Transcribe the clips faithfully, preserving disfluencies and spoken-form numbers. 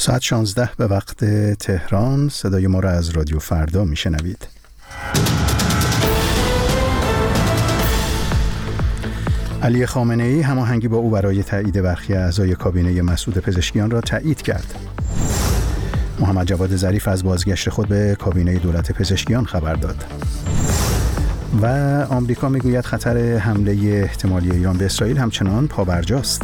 ساعت شانزده به وقت تهران. صدای ما را از رادیو فردا میشنوید. علی خامنه‌ای هماهنگی با او برای تایید برخی اعضای کابینه مسعود پزشکیان را تایید کرد. محمد جواد ظریف از بازگشت خود به کابینه دولت پزشکیان خبر داد. و آمریکا میگوید خطر حمله احتمالی ایران به اسرائیل همچنان پابرجاست.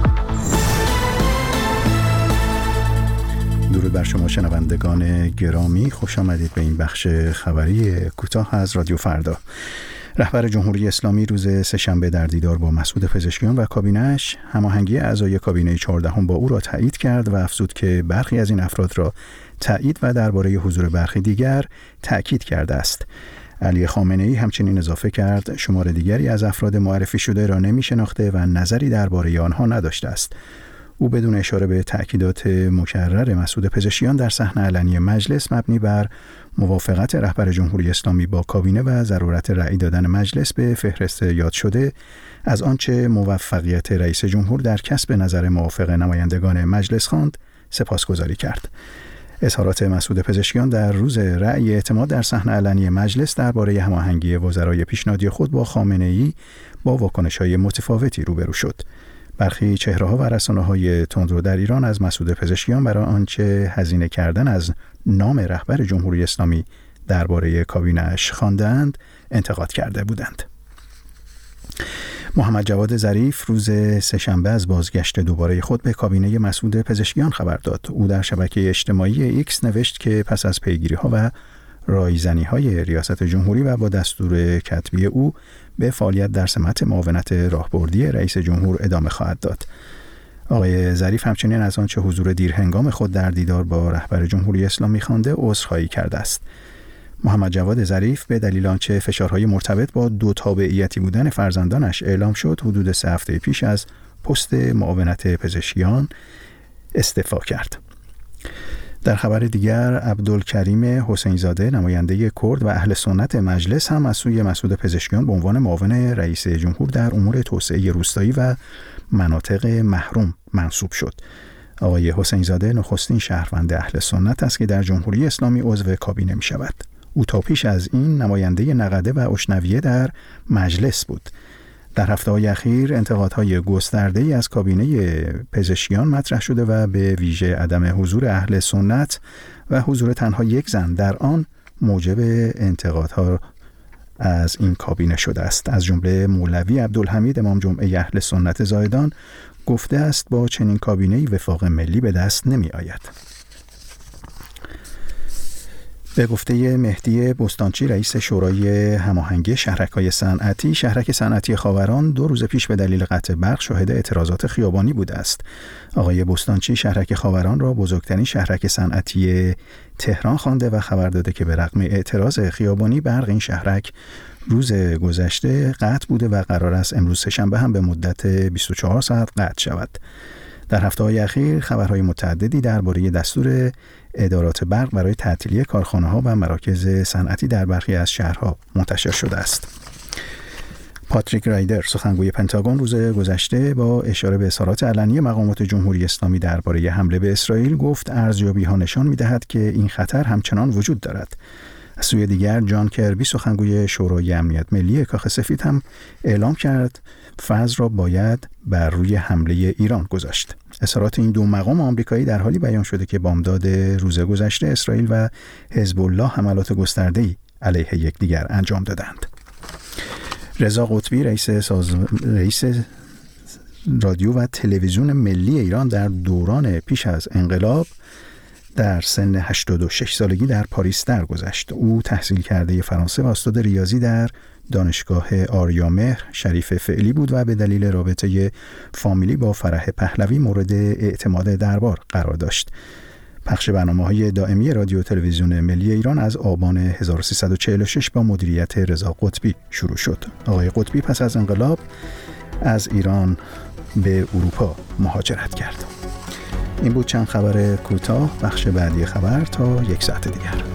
درود بر شما شنوندگان گرامی، خوش آمدید به این بخش خبری کوتاه از رادیو فردا. رهبر جمهوری اسلامی روز سه‌شنبه در دیدار با مسعود پزشکیان و کابینه‌اش هماهنگی اعضای کابینه چهاردهم با او را تایید کرد و افزود که برخی از این افراد را تایید و درباره حضور برخی دیگر تأکید کرده است. علی خامنه‌ای همچنین اضافه کرد شمار دیگری از افراد معرفی شده را نمی‌شناخته و نظری درباره آنها نداشته است. او بدون اشاره به تأکیدات مکرر مسعود پزشکیان در صحنه علنی مجلس مبنی بر موافقت رهبر جمهوری اسلامی با کابینه و ضرورت رأی دادن مجلس به فهرست یاد شده از آنچه موفقیت رئیس جمهور در کسب نظر موافق نمایندگان مجلس خواند سپاسگزاری کرد. اظهارات مسعود پزشکیان در روز رأی اعتماد در صحنه علنی مجلس درباره هماهنگی وزرای پیشنهادی خود با خامنه‌ای با واکنش‌های متفاوتی روبرو شد. برخی چهره‌ها و رسانه‌های تندرو در ایران از مسعود پزشکیان برای آنچه هزینه کردن از نام رهبر جمهوری اسلامی درباره کابینه‌اش خواندند انتقاد کرده بودند. محمد جواد ظریف روز سه‌شنبه از بازگشت دوباره خود به کابینه مسعود پزشکیان خبر داد. او در شبکه اجتماعی ایکس نوشت که پس از پیگیری‌ها و رایزنی‌های ریاست جمهوری و با دستور کتبی او به فعالیت در سمت معاونت راهبردی رئیس جمهور ادامه خواهد داد. آقای ظریف همچنین از آنچه حضور دیرهنگام خود در دیدار با رهبر جمهوری اسلامی خوانده عذرخواهی کرده است. محمد جواد ظریف به دلیل آنچه فشارهای مرتبط با دو تابعیتی بودن فرزندانش اعلام شد حدود سه هفته پیش از پست معاونت پزشکیان استعفا کرد. در خبر دیگر عبدالکریم حسین زاده نماینده کرد و اهل سنت مجلس هم از سوی مسعود پزشکیان به عنوان معاون رئیس جمهور در امور توسعه روستایی و مناطق محروم منصوب شد. آقای حسین زاده نخستین شهروند اهل سنت است که در جمهوری اسلامی عضو کابینه می شود. او تا پیش از این نماینده نقده و اشنویه در مجلس بود. در هفته‌های اخیر انتقادهای گسترده‌ای از کابینه پزشکیان مطرح شده و به ویژه عدم حضور اهل سنت و حضور تنها یک زن در آن موجب انتقادها از این کابینه شده است. از جمله مولوی عبدالحمید امام جمعه اهل سنت زاهدان گفته است با چنین کابینه‌ای وفاق ملی به دست نمی آید. به گفته مهدی بستانچی رئیس شورای هماهنگی شهرک‌های صنعتی، شهرک صنعتی خاوران دو روز پیش به دلیل قطع برق شاهد اعتراضات خیابانی بوده است. آقای بستانچی شهرک خاوران را بزرگترین شهرک صنعتی تهران خوانده و خبر داده که به رغم اعتراض خیابانی برق این شهرک روز گذشته قطع بوده و قرار است امروز سه‌شنبه هم به مدت بیست و چهار ساعت قطع شود. در هفته‌های اخیر خبرهای متعددی درباره دستور ادارات برق برای تعطیلی کارخانه‌ها و مراکز صنعتی در برخی از شهرها منتشر شده است. پاتریک رایدر سخنگوی پنتاگون روز گذشته با اشاره به اظهارات علنی مقامات جمهوری اسلامی درباره حمله به اسرائیل گفت ارزیابی‌ها نشان می‌دهد که این خطر همچنان وجود دارد. از سوی دیگر جان کربی سخنگوی شورای امنیت ملی کاخ سفید هم اعلام کرد فرض را باید بر روی حمله ایران گذاشت. اظهارات این دو مقام آمریکایی در حالی بیان شده که بامداد روز گذشته اسرائیل و حزب الله حملات گسترده‌ای علیه یکدیگر انجام دادند. رضا قطبی رئیس ساز... رئیس رادیو و تلویزیون ملی ایران در دوران پیش از انقلاب در سن هشتاد و شش سالگی در پاریس درگذشت. او تحصیل کرده فرانسه و استاد ریاضی در دانشگاه آریامهر شریف فعلی بود و به دلیل رابطه فامیلی با فرح پهلوی مورد اعتماد دربار قرار داشت. پخش برنامه‌های دائمی رادیو و تلویزیون ملی ایران از آبان هزار و سیصد و چهل و شش با مدیریت رضا قطبی شروع شد. آقای قطبی پس از انقلاب از ایران به اروپا مهاجرت کرد. این بود چند خبر کوتاه. بخش بعدی خبر تا یک ساعت دیگر.